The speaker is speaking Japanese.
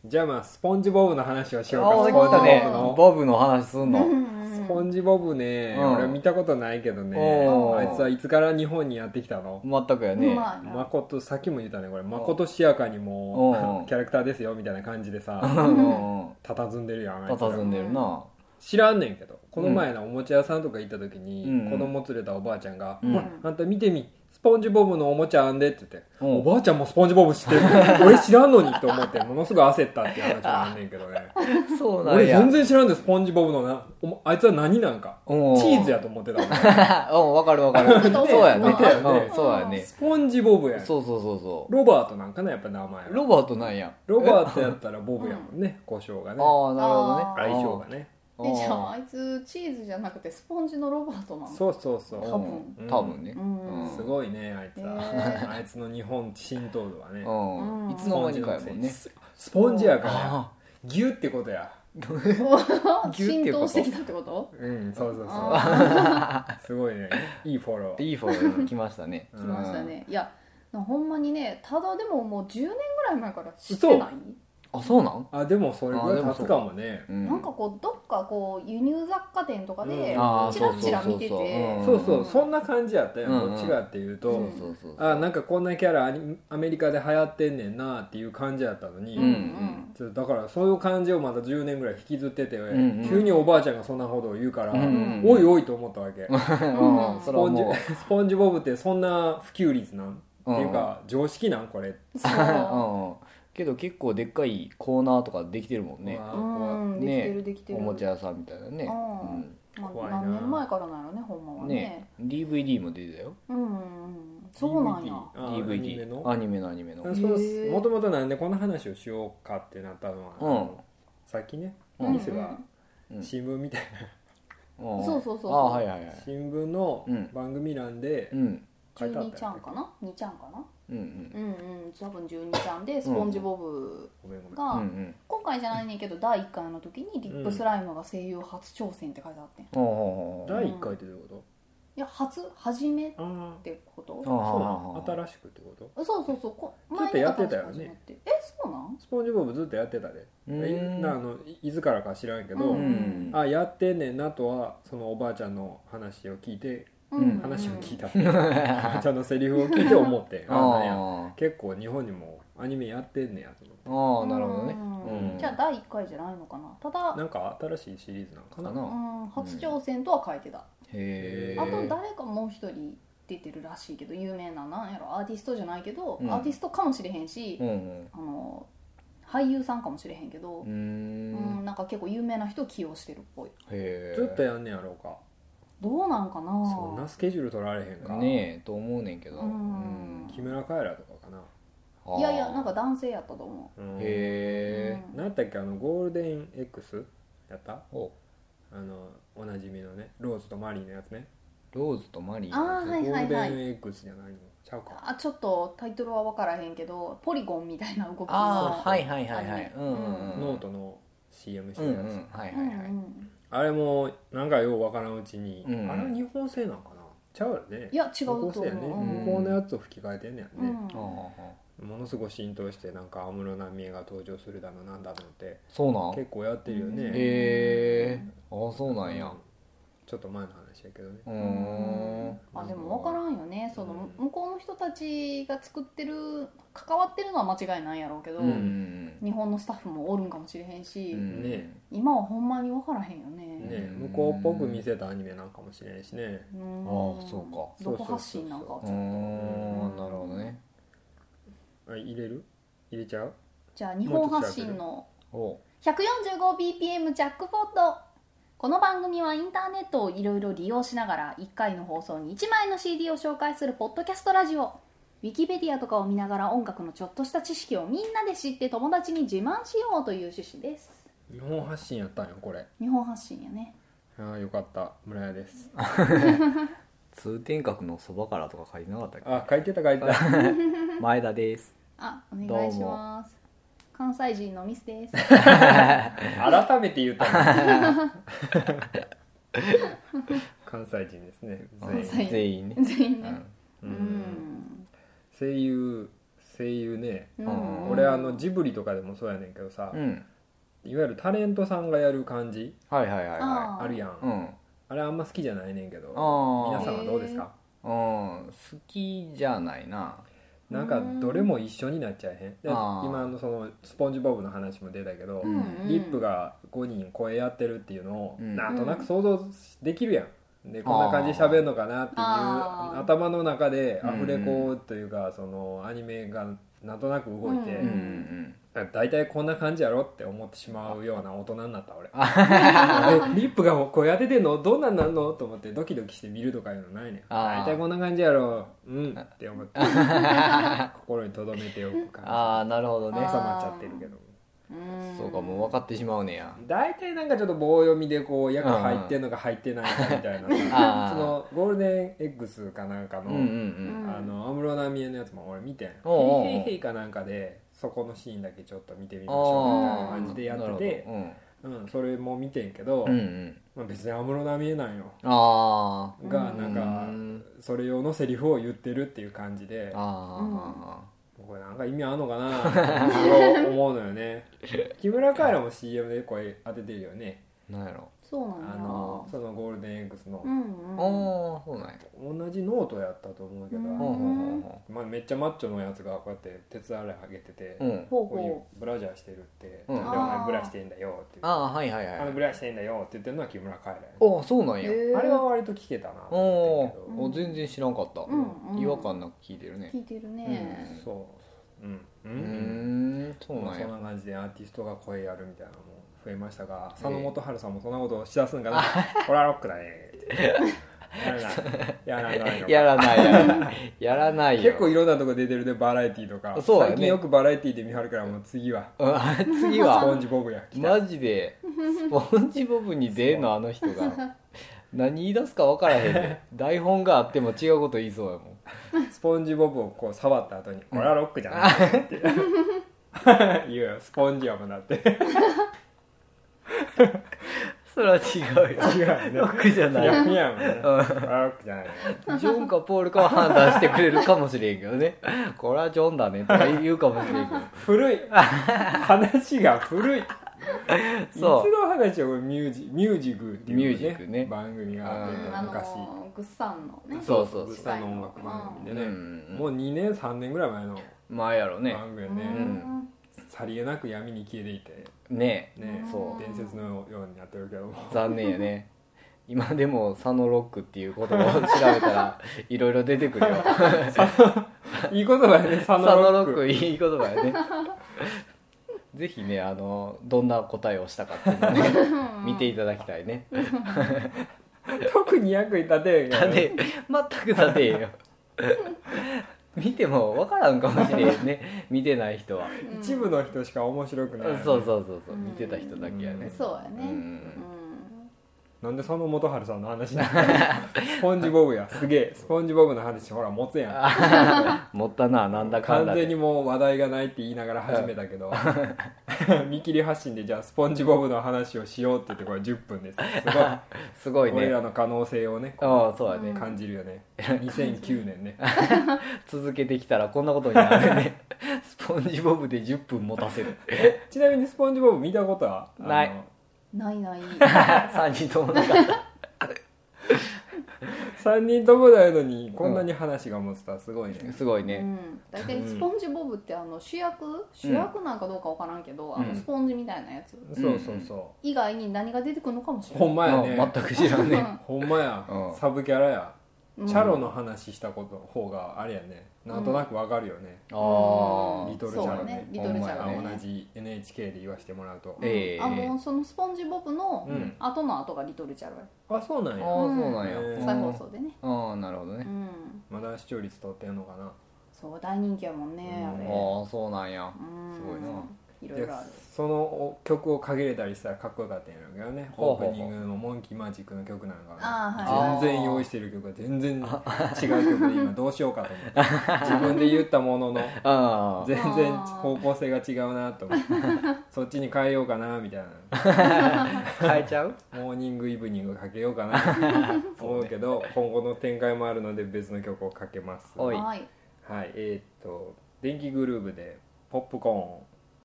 じゃあまあスポンジボブの話をしようか。 あスポンジボブねのボブの話すんの。 スポンジボブね、俺は見たことないけどね、あいつはいつから日本にやってきたの？ 全くやね。 誠、さっきも言ったねこれ、誠しやかにもキャラクターですよみたいな感じでさ佇んでるやん。あいつら佇んでるな。 知らんねんけど、この前のおもちゃ屋さんとか行った時に、子供連れたおばあちゃんが、あんた見てみ、スポンジボブのおもちゃあんでって言って、おばあちゃんもスポンジボブ知ってる俺知らんのにと思ってものすごい焦ったっていう話があんねんけどねそうなんや。 俺全然知らんで、スポンジボブのあいつは何なんかチーズやと思ってたもんわかるわかるそうやね。そうやね。 スポンジボブやん。 そう。 ロバートなんかな、やっぱ名前は。 ロバートなんや。 ロバートやったらボブやもんね、胡椒がね。 ああ、なるほどね。 相性がね。 じゃああいつチーズじゃなくてスポンジのロバートなの？ そう多分ね。 すごいね、あいつは。あいつの日本浸透度はね、 いつの間にかやもんね。 スポンジやからギュってことや。 浸透してきたってこと？ そうすごいね、いいフォロー。 いいフォロー来ましたね。 来ましたね。いやほんまにね、ただでももう10年ぐらい前から知ってない？ あ、そうなん？ あ、でもそれぐらい経つかもね。 なんかこうどっかこう輸入雑貨店とかでチラチラ見てて、 そうそんな感じやったよ。どっちかっていうと、あ、なんかこんなキャラアメリカで流行ってんねんなっていう感じやったのに、だからそういう感じをまだ10年ぐらい引きずってて、急におばあちゃんがそんなことを言うから、おいおいと思ったわけ。スポンジボブってそんな普及率なんっていうか常識なんこれ。 けど結構でっかいコーナーとかできてるもんね。 できてるおもちゃ屋さんみたいなね。 何年前からなのね、ほんまはね。 DVD も出てたよ。 そうなんや。 DVD アニメのもともとなんでこの話をしようかってなったのは、さっきねミスが新聞みたいな、 そう新聞の番組欄で書いてあった 12ちゃんかな、2ちゃんかな、多分12ちゃんでスポンジボブが今回じゃないねんけど第1回の時にリップスライムが声優初挑戦って書いてあってん。 第1回ってどういうこと？ いや初めってこと？ そう新しくってこと？ そうずっとやってたよね。 そうなん？ スポンジボブずっとやってたで。いつからか知らんけど、あ、やってんねんなとはそのおばあちゃんの話を聞いて、話を聞いたっておばあちゃんのセリフを聞いて思って結構日本にもアニメやってんねやと思って。 なるほどね。 じゃあ第1回じゃないのかな。ただなんか新しいシリーズなんかな。 初挑戦とは書いてた。 へあと誰かもう一人出てるらしいけど、有名ななんやろアーティストじゃないけど、アーティストかもしれへんし、俳優さんかもしれへんけど、なんか結構有名な人を起用してるっぽい。 ずっとやんねやろうか。 どうなんかな。 そんなスケジュール取られへんかねえと思うねんけど。 木村カエラとかかな。 いやなんか男性やったと思う。 何やったっけ、ゴールデン X やった？おなじみのね、ローズとマリーのやつね。 ローズとマリーのやつ。 ゴールデン X じゃないのちゃうか。 ちょっとタイトルは分からへんけど、ポリゴンみたいな動きのノートの CM してるやつ。あれもなんかよう分からんうちに、あれは日本製なんかな。ちゃうよね。 いや違うと思う。 向こうのやつを吹き替えてんねやね。ものすごい浸透して、なんか安室奈美恵が登場するだのなんだのってそうなん結構やってるよね。 そうなんや。 ちょっと前の話やけどね。 でも分からんよね。その向こうの人たちが作ってる関わってるのは間違いないやろうけど、日本のスタッフもおるんかもしれへんし、今はほんまに分からへんよね。 向こうっぽく見せたアニメなんかもしれんしね。 そうか。 どこ発信なんかはちょっと。 なるほどね。 入れちゃう？ じゃあ日本発信の 145bpm ジャックポット。この番組はインターネットをいろいろ利用しながら1回の放送に1枚の CD を紹介するポッドキャストラジオ。ウィキペディアとかを見ながら音楽のちょっとした知識をみんなで知って友達に自慢しようという趣旨です。 日本発信やったんよこれ。 日本発信やね。 よかった。村屋です。 通天閣のそばからとか書いてなかったっけ？ 書いてた前田です。 お願いします。関西人のミスです。 改めて言ったの。関西人ですね。 全員ね。 全員ね。 声優ね、 うん俺ジブリとかでもそうやねんけどさ、いわゆるタレントさんがやる感じはいはいはいはあるやん、 いあれあんま好きじゃないねんけど、 あ皆さんはどうですか？ 好きじゃないな。 なんかどれも一緒になっちゃえへんで、 あー今そのスポンジボブの話も出たけど、リップが5人声やってるっていうのをなんとなく想像できるやん。でこんな感じで喋るのかなっていう頭の中でアフレコというか、そのアニメがなんとなく動いて、大体こんな感じやろって思ってしまうような大人になった俺リップがもう声当ててんのどんなんなんのと思ってドキドキして見るとかいうのないねん。大体こんな感じやろって思って心に留めておく感じ。 ああなるほどね。 収まっちゃってるけど、 そうかもう分かってしまうねや。 大体なんかちょっと棒読みでこう役入ってんのか入ってないかみたいなそのゴールデン X かなんかの安室奈美恵のやつも俺見てん、ヘイヘイヘイかなんかでそこのシーンだけちょっと見てみましょうみたいな感じでやってて、それも見てんけど、まあ、別に安室奈美恵なんよがなんかそれ用のセリフを言ってるっていう感じで、これなんか意味あんのかなって思うのよね。木村カエラも CM で声当ててるよね。 なんやろ。 そうなんだ。 そのゴールデン X の、 そうなんや。 同じノートやったと思うけど、まあ、めっちゃマッチョのやつがこうやって鉄あれ上げてて、こういうブラジャーしてるって、なんでお前ブラしてんだよって言って、ブラしてんだよって言ってるのは木村カエラや。 そうなんや。 あれは割と聞けたなと思ってんけど、 全然知らんかった。違和感なく聞いてるね。 聞いてるね。 そうそうなんや。 そんな感じでアーティストが声やるみたいなのも増えましたが、佐野元春さんもそんなことをしだすんかなこれはロックだねってやらないよ。結構いろんなとこ出てるで、バラエティとか。最近よくバラエティで見張るから、もう次はスポンジボブや。 マジでスポンジボブに出んのあの人が何言い出すか分からへんで台本があっても違うこと言いそうやもん。 スポンジボブをこう触った後にこれはロックじゃないって言うよ。スポンジはもんだってそれは違うよ。 違うね。 ロックじゃない。 逆やもんね。これはロックじゃないね。 ジョンかポールかは判断してくれるかもしれんけどね。これはジョンだねとか言うかもしれんけど。 古い。話が古い。 そう。 いつの話をミュージクっていう、ね、 ミュージックね番組があって昔。 グッサンのね。 そうそう。 グッサンの音楽番組でね。もう2年3年ぐらい前の前やろね。 番組ね。さりげなく闇に消えていてねそう伝説のようになってるけども残念やね。今でも佐野ロックっていう言葉を調べたらいろいろ出てくるよ。 いい言葉やね。佐野ロックいい言葉やね。ぜひねどんな答えをしたかっていうのね見ていただきたいね。 特に役に立てんよ全く立てんよ。見ても分からんかもしれんね。見てない人は一部の人しか面白くない、ね、 そう見てた人だけやね。 そうやね。 なんで佐野元春さんの話なのスポンジボブや。すげえスポンジボブの話ほら持つやん。 持ったな。なんだかんだ完全にもう話題がないって言いながら始めたけど見切り発信でじゃあスポンジボブの話をしようって言ってこれ10分です。 すごいね。 俺らの可能性をねそうやね感じるよね。2009年ね続けてきたらこんなことになるね。スポンジボブで10分持たせる。 ちなみにスポンジボブ見たことはない 3 人ともなかった 3人ともないのにこんなに話が持つたらすごいね。 すごいね。 大体スポンジボブって主役なんかどうか分からんけど、スポンジみたいなやつそう以外に何が出てくるのかもしれない。 ほんまやね。 全く知らんね。 ほんまや、サブキャラや。チャロの話したこと方があれやね。なんとなくわかるよね。リトルチャロね。 リトルチャロね。 同じ NHK で言わせてもらうと。 もうそのスポンジボブの後の後がリトルチャロや。 あ、そうなんや。 そうなんや。 再放送でね。 なるほどね。 まだ視聴率取ってんのかな。 そう大人気やもんねあれ。 そうなんや。すごいな。 いろいろある。 その曲をかけれたりしたらかっこよかったんやろうけどね。オープニングのモンキーマジックの曲なんか全然用意してる曲が全然違う曲で今どうしようかと思って自分で言ったものの全然方向性が違うなと思ってそっちに変えようかなみたいな。 変えちゃう？ モーニングイブニングかけようかなと思うけど今後の展開もあるので別の曲をかけます。 はい。 電気グルーヴでポップコーン。